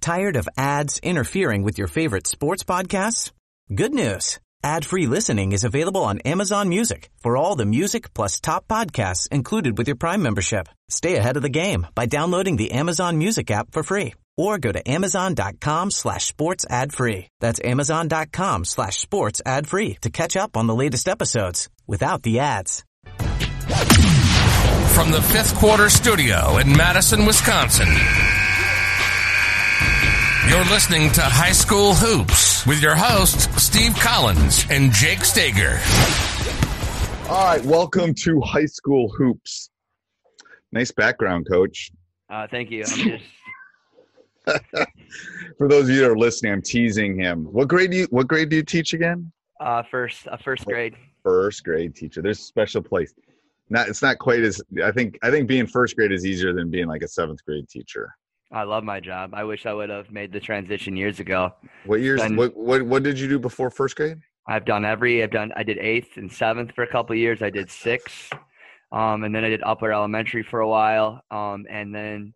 Tired of ads interfering with your favorite sports podcasts? Good news. Ad-free listening is available on Amazon Music for all the music plus top podcasts included with your Prime membership. Stay ahead of the game by downloading the Amazon Music app for free or go to amazon.com/sports ad free. That's amazon.com/sports ad free to catch up on the latest episodes without the ads. From the Fifth Quarter Studio in Madison, Wisconsin, you're listening to High School Hoops with your hosts, Steve Collins and Jake Stager. All right, welcome to High School Hoops. Nice background, Coach. Thank you. I'm just... For those of you that are listening, I'm teasing him. What grade do you teach again? First grade. First grade teacher. There's a special place. It's not quite as I think being first grade is easier than being like a seventh grade teacher. I love my job. I wish I would have made the transition years ago. What years? What did you do before first grade? I did eighth and seventh for a couple of years. I did sixth, and then I did upper elementary for a while, and then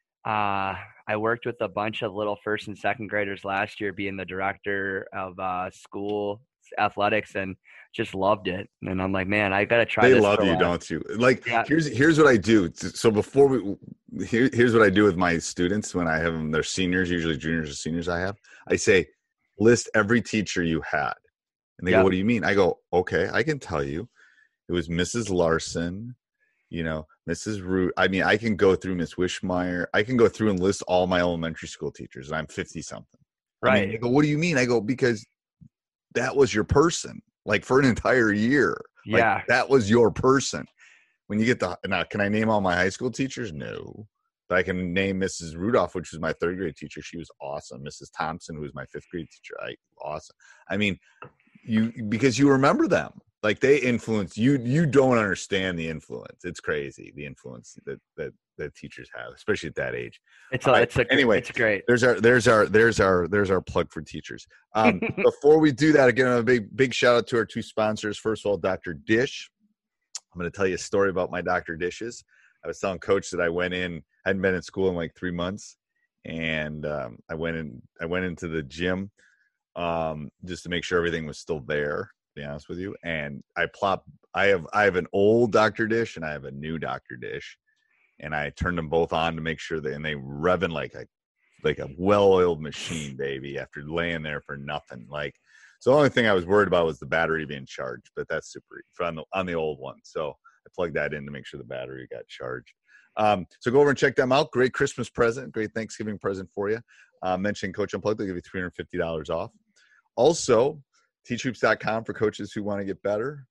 I worked with a bunch of little first and second graders last year, being the director of school athletics, and just loved it. And I'm like, man, I gotta try. They love you, don't you? Like, yeah. Here's what I do. So here's what I do with my students when I have them. They're seniors, usually juniors or seniors. I say, list every teacher you had, and they go, "What do you mean?" I go, "Okay, I can tell you. It was Mrs. Larson, Mrs. Root. I mean, I can go through Miss Wishmeyer. I can go through and list all my elementary school teachers, and I'm 50 something. Right? I mean, they go, "What do you mean?" I go, "Because that was your person." Like for an entire year. Yeah. Like that was your person. When you get now, can I name all my high school teachers? No. But I can name Mrs. Rudolph, which was my third grade teacher. She was awesome. Mrs. Thompson, who was my fifth grade teacher. Awesome. I mean, because you remember them. Like they influence you. You don't understand the influence. It's crazy, the influence that teachers have, especially at that age. It's great. There's our plug for teachers. Before we do that, again, a big shout out to our two sponsors. First of all, Dr. Dish. I'm going to tell you a story about my Dr. Dishes. I was telling Coach that I hadn't been in school in like 3 months, and I went into the gym just to make sure everything was still there. To be honest with you, and I have an old Dr. Dish and I have a new Dr. Dish, and I turned them both on to make sure and they revving like a well-oiled machine, baby, after laying there for nothing. So the only thing I was worried about was the battery being charged, but that's super on the old one. So I plugged that in to make sure the battery got charged. So go over and check them out. Great Christmas present, great Thanksgiving present for you. Mention Coach Unplugged, they'll give you $350 off. Also, teachhoops.com for coaches who want to get better.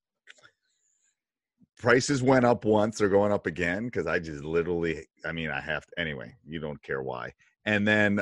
Prices went up once. They're going up again because I just literally, I have to. Anyway, you don't care why. And then,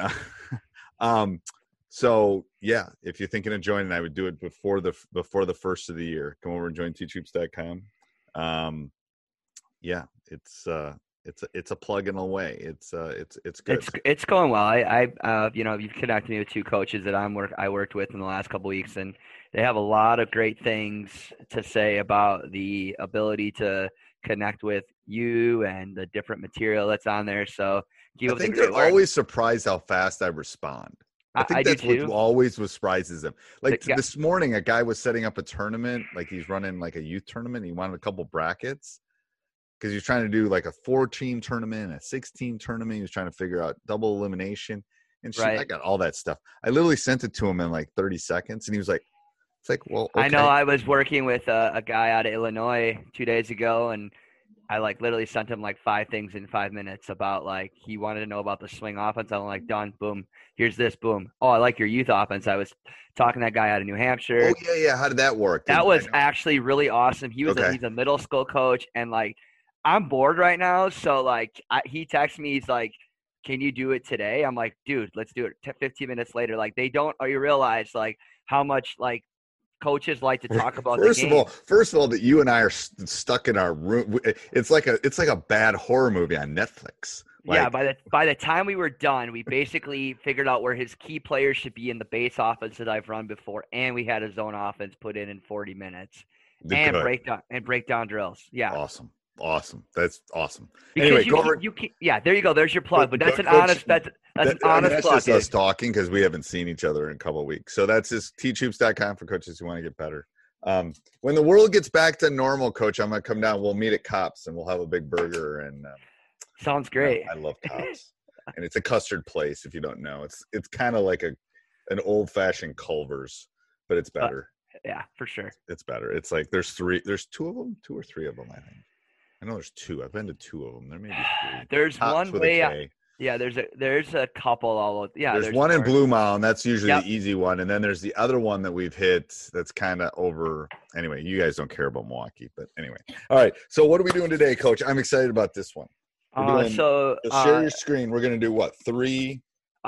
so yeah, if you're thinking of joining, I would do it before the first of the year. Come over and join teachhoops.com. Yeah, it's a plug and away. It's good. It's going well. You've connected me with two coaches that I worked with in the last couple of weeks, and they have a lot of great things to say about the ability to connect with you and the different material that's on there. So I think they're always surprised how fast I respond. I think that's what always surprises them. This morning, a guy was setting up a tournament, like he's running like a youth tournament. He wanted a couple brackets because he's trying to do like a 4-team tournament, a 6-team tournament. He was trying to figure out double elimination. And I got all that stuff. I literally sent it to him in like 30 seconds, and he was like, "It's like, well, okay." I know. I was working with a guy out of Illinois 2 days ago, and I literally sent him 5 things in 5 minutes about he wanted to know about the swing offense. I'm like, done, boom. Here's this, boom. Oh, I like your youth offense. I was talking to that guy out of New Hampshire. Oh yeah. How did that work? That was actually really awesome. He's a middle school coach, and I'm bored right now. So he texts me. He's like, "Can you do it today?" I'm like, "Dude, let's do it." 15 minutes later, they don't. Or you realize how much coaches like to talk about first the game. First of all, that you and I are stuck in our room. It's like a bad horror movie on Netflix. Yeah, by the time we were done, we basically figured out where his key players should be in the base offense that I've run before, and we had a zone offense put in 40 minutes and break down drills. Yeah, awesome. That's awesome. Because anyway, there you go. There's your plug. But that's an honest. That's an honest that's plug. just us talking because we haven't seen each other in a couple of weeks. So that's just teachhoops.com for coaches who want to get better. When the world gets back to normal, Coach, I'm going to come down. We'll meet at Cops and we'll have a big burger. And sounds great. I love Cops. And it's a custard place, if you don't know. It's kind of like an old-fashioned Culver's, but it's better. Yeah, for sure. It's better. It's like there's two of them, 2 or 3 of them, I think. I know there's 2. I've been to 2 of them. There may be 3. There's Tops one way. Yeah, there's a couple all over. Yeah, there's one in Blue Mound. That's usually the easy one, and then there's the other one that we've hit. That's kind of over. Anyway, you guys don't care about Milwaukee, but anyway. All right. So what are we doing today, Coach? I'm excited about this one. So share your screen. We're going to do what? 3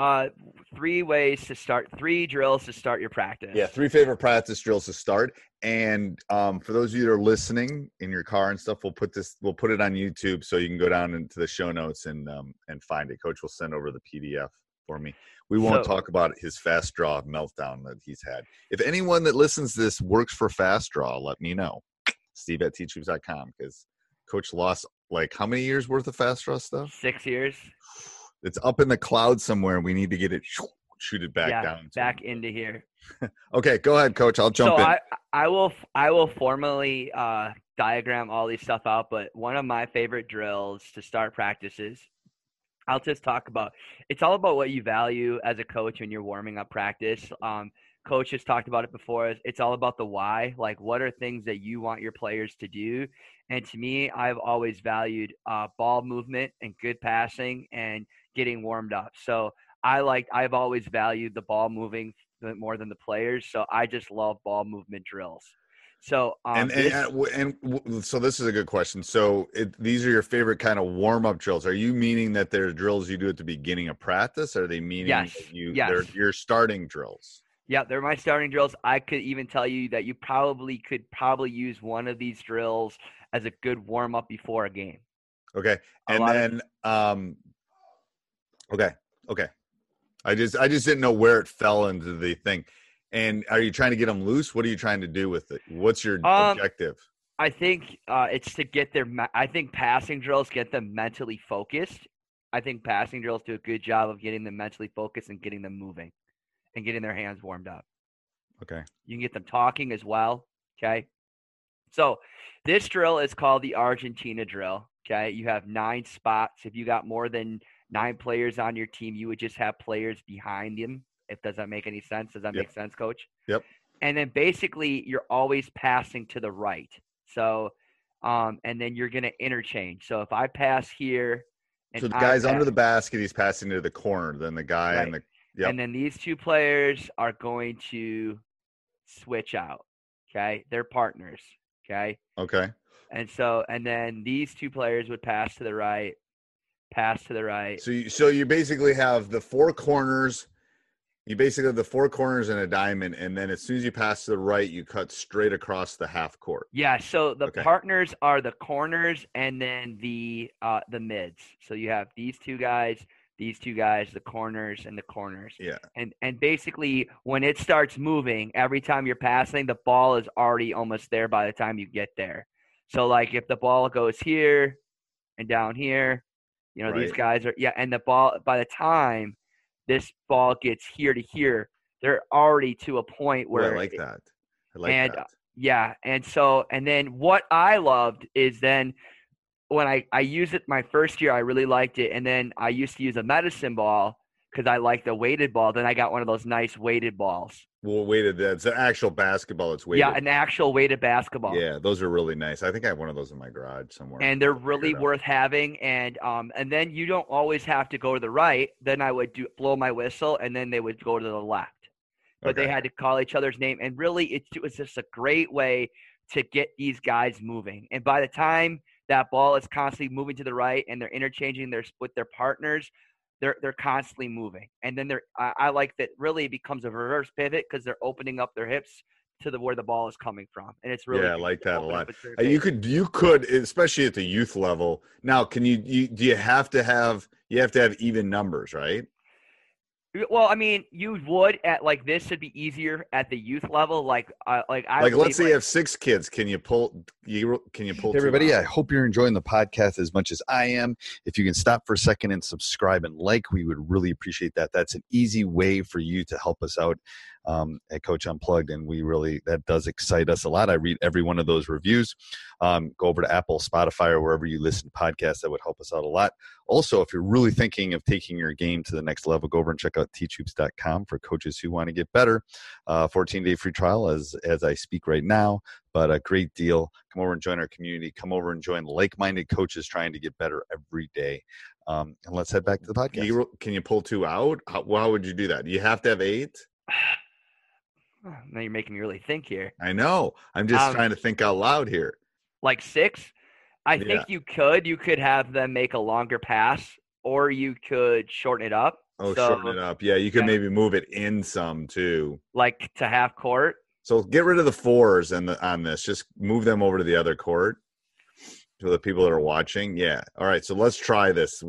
ways to start. 3 drills to start your practice. Yeah, 3 favorite practice drills to start. And for those of you that are listening in your car and stuff, we'll put it on YouTube so you can go down into the show notes and find it. Coach will send over the PDF for me. We won't talk about his Fast Draw meltdown that he's had. If anyone that listens to this works for Fast Draw, let me know. Steve@teachhoops.com, because Coach lost like how many years worth of Fast Draw stuff? 6 years. It's up in the cloud somewhere. We need to get it shoot it back down. Back into here. Okay, go ahead, Coach. I'll jump in. I will formally diagram all these stuff out, but one of my favorite drills to start practices, I'll just talk about. It's all about what you value as a coach when you're warming up practice. Coach has talked about it before. It's all about the why. Like, what are things that you want your players to do? And to me, I've always valued ball movement and good passing and getting warmed up. So I've always valued the ball moving more than the players. So I just love ball movement drills. So so this is a good question. So these are your favorite kind of warm up drills. Are you meaning that they're drills you do at the beginning of practice? Or are they meaning that they're your starting drills? Yeah, they're my starting drills. I could even tell you that you could use one of these drills as a good warm up before a game. Okay. And then okay. I just didn't know where it fell into the thing. And are you trying to get them loose? What are you trying to do with it? What's your objective? I think it's to get I think passing drills get them mentally focused. I think passing drills do a good job of getting them mentally focused and getting them moving and getting their hands warmed up. Okay. You can get them talking as well. Okay. So this drill is called the Argentina drill. Okay. You have 9 spots. If you got more than 9 players on your team, you would just have players behind them. Does that make any sense? Does that make sense, Coach? Yep. And then basically you're always passing to the right. So, and then you're going to interchange. So if I pass here. So the guy's under the basket, he's passing to the corner. Then the guy and then these 2 players are going to switch out. Okay. They're partners. Okay. Okay. And then these 2 players would pass to the right. So you basically have the 4 corners. You basically have the 4 corners in a diamond, and then as soon as you pass to the right, you cut straight across the half court. Yeah. So the partners are the corners, and then the mids. So you have these 2 guys, the corners, and the corners. Yeah. And basically, when it starts moving, every time you're passing, the ball is already almost there by the time you get there. So like if the ball goes here and down here. These guys are and the ball, by the time this ball gets here to here, they're already to a point where I like that. That. Yeah. And then what I loved is then when I used it my first year, I really liked it. And then I used to use a medicine ball because I liked the weighted ball. Then I got one of those nice weighted balls. Well, weighted, that's an actual basketball. It's weighted. Yeah, an actual weighted basketball. Yeah, those are really nice. I think I have one of those in my garage somewhere. And they're really worth having. And then you don't always have to go to the right. Then I would blow my whistle, and then they would go to the left. But they had to call each other's name. And really, it was just a great way to get these guys moving. And by the time that ball is constantly moving to the right and they're interchanging with their partners, they're constantly moving. And then I like that really it becomes a reverse pivot because they're opening up their hips to where the ball is coming from. And it's really I like that a lot. You could, especially at the youth level. Now, can you have to have even numbers, right? Well, I mean, you would at like this would be easier at the youth level. Like I Let's say you have 6 kids. Can you pull? Can you pull? Hey everybody, 2 I out? hope you're enjoying the podcast as much as I am. If you can stop for a second and subscribe and like, we would really appreciate that. That's an easy way for you to help us out at Coach Unplugged, and that does excite us a lot. I read every one of those reviews. Go over to Apple, Spotify, or wherever you listen to podcasts. That would help us out a lot. Also, if you're really thinking of taking your game to the next level, go over and check out teachhoops.com for coaches who want to get better. 14-day free trial as I speak right now, but a great deal. Come over and join our community. Come over and join like-minded coaches trying to get better every day. And let's head back to the podcast. Can you pull 2 out? How would you do that? Do you have to have 8? Now you're making me really think here. I know. I'm just trying to think out loud here. Like 6? I think you could have them make a longer pass, or you could shorten it up. Oh, shorten it up. Yeah, you could maybe move it in some too. Like to half court. So get rid of the 4s on this. Just move them over to the other court for the people that are watching. Yeah. All right. So let's try this.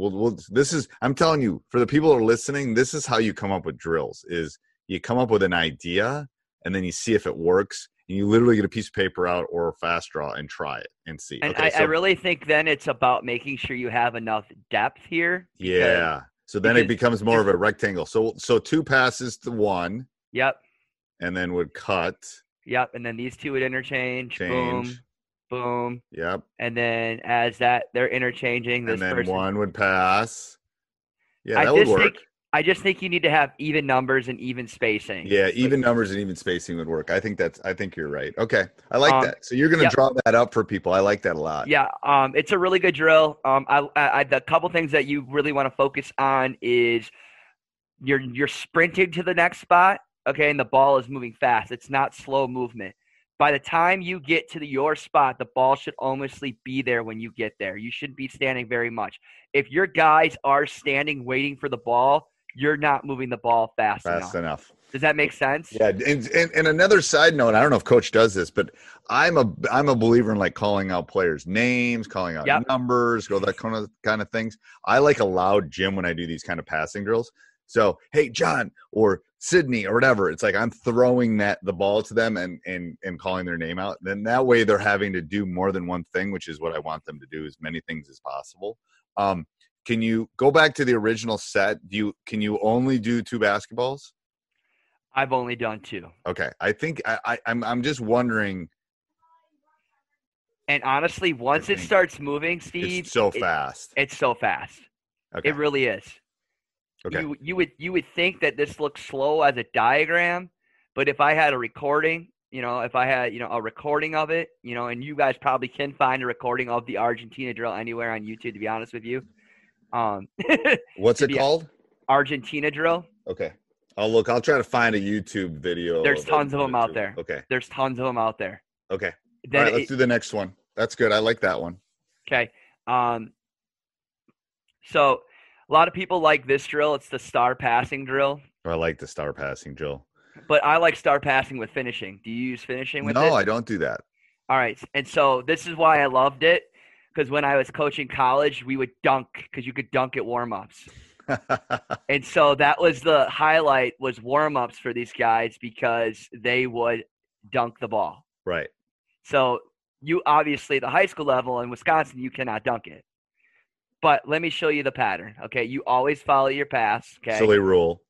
I'm telling you, for the people that are listening, this is how you come up with drills. Is you come up with an idea and then you see if it works. And you literally get a piece of paper out or a fast draw and try it and see. And I really think then it's about making sure you have enough depth here. Yeah. So then it becomes more of a rectangle. So 2 passes to 1. Yep. And then would cut. Yep. And then these 2 would interchange. Boom. Boom. Yep. And then as they're interchanging, this and then person, 1 would pass. Yeah, that would work. I just think you need to have even numbers and even spacing. Yeah, even numbers and even spacing would work. I think you're right. Okay. I like that. So you're going to draw that up for people. I like that a lot. Yeah. It's a really good drill. The couple things that you really want to focus on is you're sprinting to the next spot. Okay. And the ball is moving fast. It's not slow movement. By the time you get to your spot, the ball should almost be there when you get there. You shouldn't be standing very much. If your guys are standing waiting for the ball, you're not moving the ball fast enough. Does that make sense? Yeah. And another side note, I don't know if Coach does this, but I'm a believer in like calling out players' names, calling out numbers, that kind of things. I like a loud gym when I do these kind of passing drills. So, hey, John or Sydney or whatever, it's like I'm throwing the ball to them and calling their name out. Then that way they're having to do more than one thing, which is what I want them to do, as many things as possible. Can you go back to the original set? Can you only do 2 basketballs? I've only done 2. Okay. I think I'm just wondering. And honestly, once it starts moving, Steve, it's so fast. It's so fast. Okay. It really is. Okay. You would think that this looks slow as a diagram, but if I had a recording, if I had, a recording of it, and you guys probably can find a recording of the Argentina drill anywhere on YouTube, to be honest with you. What's it called? Argentina drill. Okay. I'll try to find a YouTube video. There's tons of them out there. Okay. There's tons of them out there. Okay. All right, let's do the next one. That's good. I like that one. Okay. So a lot of people like this drill. It's the star passing drill. I like the star passing drill. But I like star passing with finishing. Do you use finishing with it? No, I don't do that. All right. And so this is why I loved it. Because when I was coaching college, we would dunk because you could dunk at warm-ups. And so that was the highlight, was warm-ups for these guys, because they would dunk the ball. Right. So you obviously, the high school level in Wisconsin, you cannot dunk it. But let me show you the pattern. Okay. You always follow your pass. Okay. Silly rule.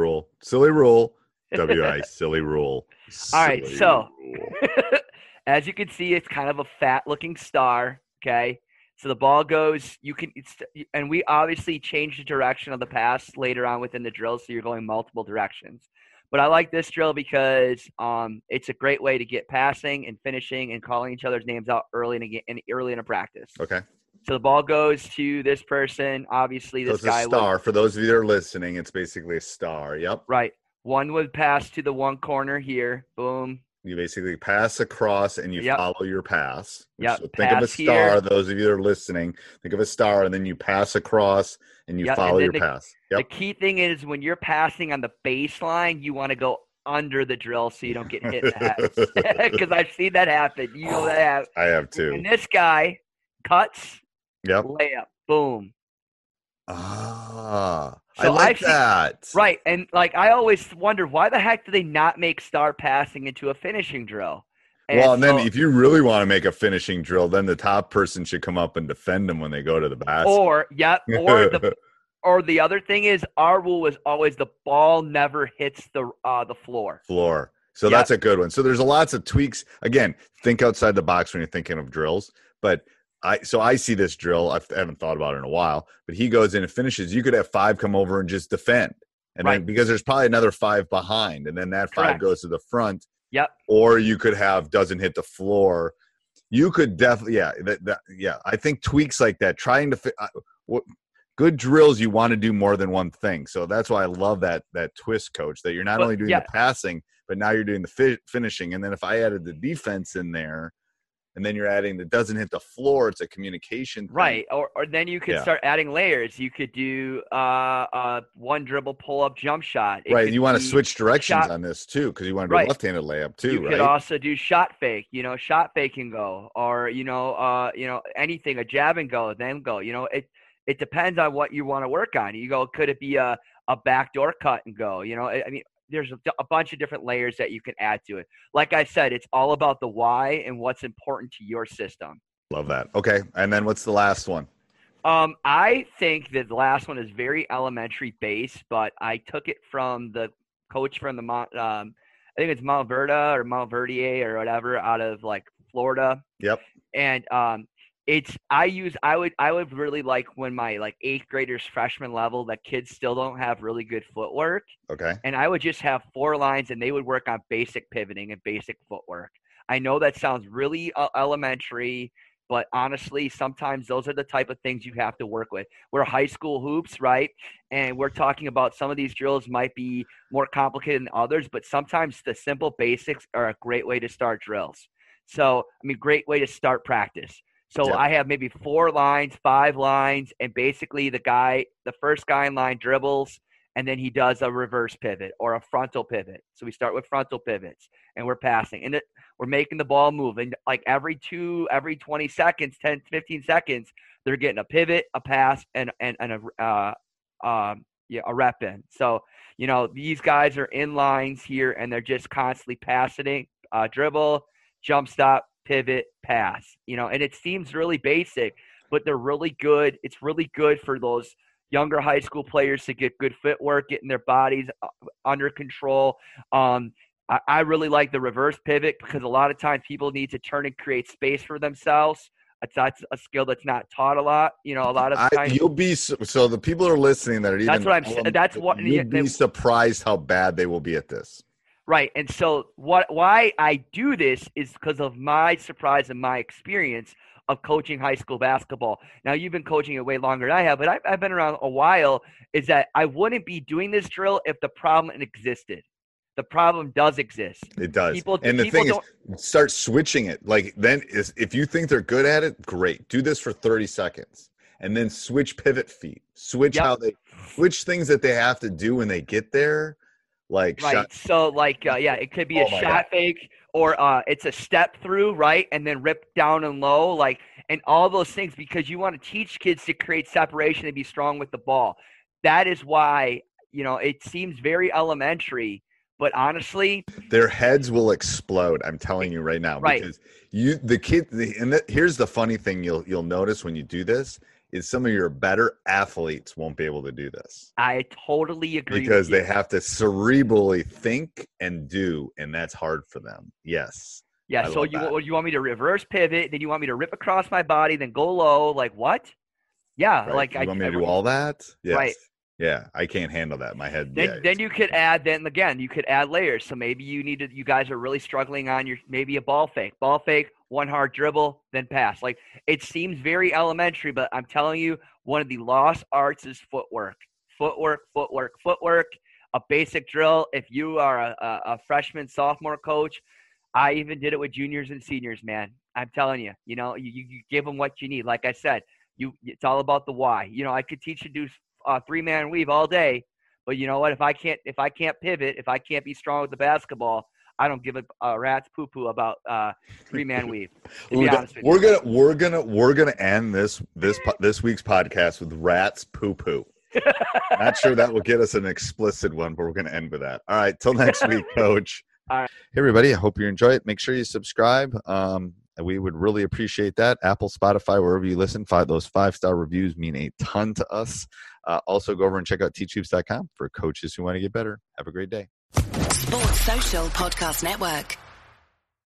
WI, silly rule. All right. So as you can see, it's kind of a fat-looking star. Okay. So the ball goes, and we obviously change the direction of the pass later on within the drill. So you're going multiple directions, but I like this drill because it's a great way to get passing and finishing and calling each other's names out early in a practice. Okay. So the ball goes to this person. Obviously this guy. It's a star. For those of you that are listening, it's basically a star. Yep. Right. One would pass to the one corner here. Boom. You basically pass across and you follow your pass. Yep. So think of a star. Here. Those of you that are listening, think of a star, and then you pass across and you follow your pass. Yep. The key thing is when you're passing on the baseline, you want to go under the drill so you don't get hit in the head. Because I've seen that happen. You know that. I have too. And this guy cuts. Yep. Layup. Boom. Ah, I So like I've seen, that. right, and like I always wonder why the heck do they not make start passing into a finishing drill? And Well, and then so, if you really want to make a finishing drill, then the top person should come up and defend them when they go to the basket. or the other thing is our rule was always the ball never hits the floor. Floor. So Yep. that's a good one. So there's lots of tweaks. Again, think outside the box when you're thinking of drills. But I see this drill. I haven't thought about it in a while. But he goes in and finishes. You could have 5 come over and just defend, and Right. then because there's probably another 5 behind, and then that 5 Correct. goes to the front. Yep. Or you could have doesn't hit the floor. You could definitely, yeah. I think tweaks like that, trying to good drills, you want to do more than one thing. So that's why I love that twist, coach, that you're not only doing the passing, but now you're doing the finishing. And then if I added the defense in there, and then you're adding that doesn't hit the floor, it's a communication thing. Right. Or then you could start adding layers. You could do one dribble pull up jump shot. Right. You want to switch directions on this too, because you want to do a left-handed layup too, you right? could also do shot fake, shot fake and go, or anything, a jab and go, then go. It depends on what you want to work on. You go, could it be a backdoor cut and go? I mean, there's a bunch of different layers that you can add to it. Like I said, it's all about the why and what's important to your system. Love that. Okay. And then what's the last one? I think that the last one is very elementary based, but I took it from the coach from I think it's Mount Verda or Mount Verdier or whatever out of like Florida. Yep. And I would really like when my like 8th graders freshman level that kids still don't have really good footwork. Okay. And I would just have 4 lines and they would work on basic pivoting and basic footwork. I know that sounds really elementary, but honestly, sometimes those are the type of things you have to work with. We're high school hoops, right? And we're talking about some of these drills might be more complicated than others, but sometimes the simple basics are a great way to start drills. So, I mean, great way to start practice. So I have maybe 4 lines, 5 lines, and basically the first guy in line dribbles, and then he does a reverse pivot or a frontal pivot. So we start with frontal pivots, and we're passing. And we're making the ball move. And like every 20 seconds, 10, 15 seconds, they're getting a pivot, a pass, and a rep in. So, these guys are in lines here, and they're just constantly passing, dribble, jump stop, pivot, pass, and it seems really basic, but they're really good. It's really good for those younger high school players to get good footwork, getting their bodies under control. I really like the reverse pivot because a lot of times people need to turn and create space for themselves. That's a skill that's not taught a lot. A lot of times you'll be so the people are listening that are even that's what I'm saying. That's what you'd be surprised how bad they will be at this. Right. And so why I do this is because of my surprise and my experience of coaching high school basketball. Now, you've been coaching it way longer than I have, but I've been around a while, is that I wouldn't be doing this drill if the problem existed. The problem does exist. It does. And the thing is, start switching it. Like then if you think they're good at it, great. Do this for 30 seconds. And then switch pivot feet. Switch things that they have to do when they get there. Like right. So it could be a shot fake or it's a step through, right? And then rip down and low, and all those things, because you want to teach kids to create separation and be strong with the ball. That is why, it seems very elementary, but honestly, their heads will explode. I'm telling you right now, right. Because here's the funny thing you'll notice when you do this is some of your better athletes won't be able to do this. I totally agree. Because they have to cerebrally think and do, and that's hard for them. Yes. Yeah. So you want me to reverse pivot, then you want me to rip across my body, then go low. Like what? Yeah. Right. You want me to do all that? Yes. Right. Yeah, I can't handle that. My head. Then you could add. Then again, you could add layers. So maybe you guys are really struggling on maybe a ball fake, one hard dribble, then pass. Like it seems very elementary, but I'm telling you, one of the lost arts is footwork. A basic drill. If you are a freshman, sophomore coach, I even did it with juniors and seniors. Man, I'm telling you, you give them what you need. Like I said, it's all about the why. I could teach you to do 3-man weave all day, but you know what? If I can't pivot, if I can't be strong with the basketball, I don't give a rat's poo poo about 3-man weave. To be honest with you. We're gonna end this week's podcast with rats poo poo. Not sure that will get us an explicit one, but we're gonna end with that. All right, till next week, Coach. All right. Hey everybody, I hope you enjoy it. Make sure you subscribe. We would really appreciate that. Apple, Spotify, wherever you listen, those 5-star reviews mean a ton to us. Also, go over and check out teachhoops.com for coaches who want to get better. Have a great day. Sports Social Podcast Network.